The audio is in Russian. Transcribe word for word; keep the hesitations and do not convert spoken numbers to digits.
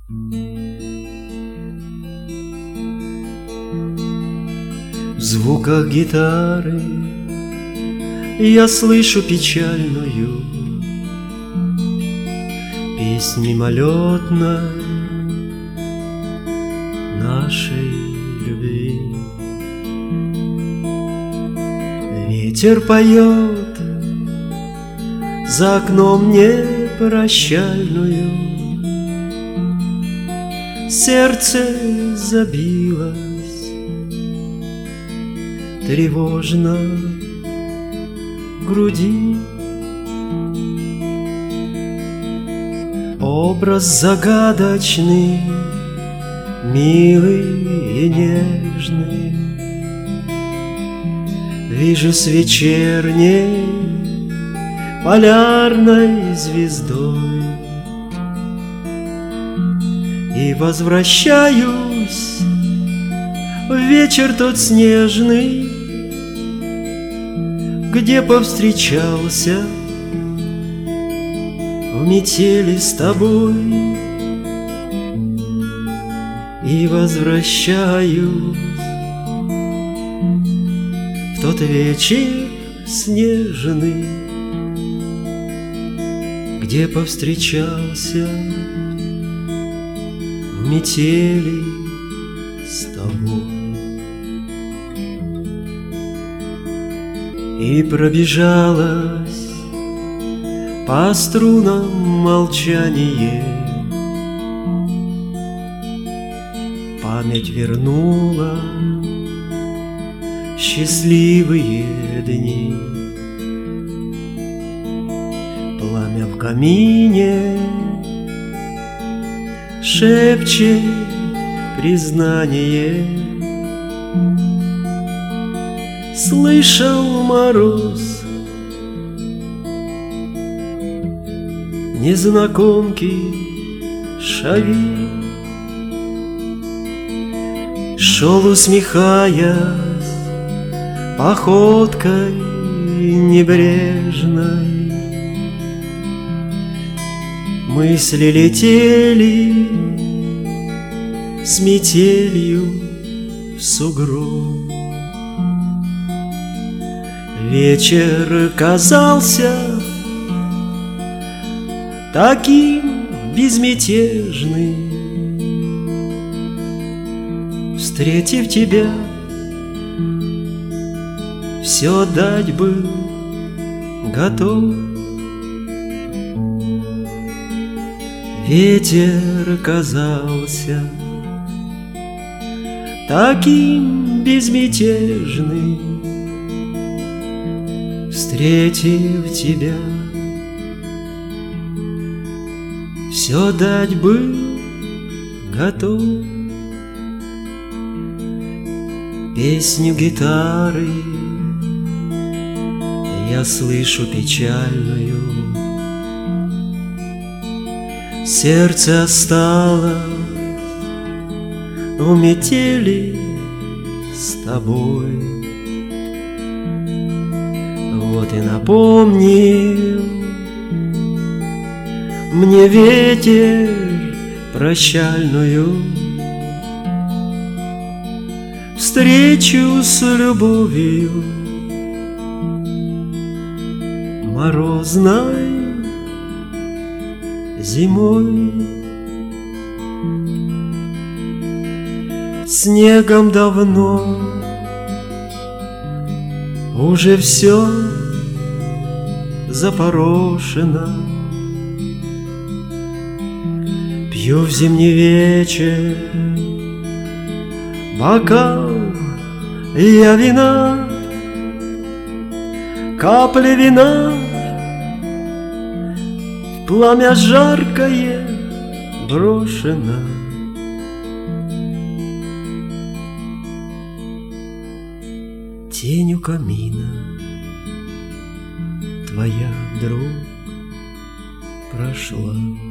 В звуках гитары я слышу печальную песнь мимолетной нашей любви. Ветер поет за окном непрощальную, сердце забилось тревожно в груди. Образ загадочный, милый и нежный, вижу с вечерней полярной звездой и возвращаюсь в вечер тот снежный, где повстречался в метели с тобой, и возвращаюсь в тот вечер снежный, где повстречался в метели с тобой. И пробежалось по струнам молчание, память вернула счастливые дни. Пламя в камине шепчет признание. Слышал мороз незнакомки шаги, шел, усмехаясь походкой небрежной. Мысли летели с метелью в сугроб. Вечер казался таким безмятежным. Встретив тебя, все дать был готов. Ветер казался таким безмятежным. Встретив тебя, все дать был готов. Песню гитары я слышу печальную, сердце осталось в метели с тобой. Вот и напомнил мне ветер прощальную встречу с любовью морозной зимой. Снегом давно уже все запорошено. Пью в зимний вечер бокал я вина, капли вина в пламя жаркое брошено. Тень у камина твоя, друг, прошла.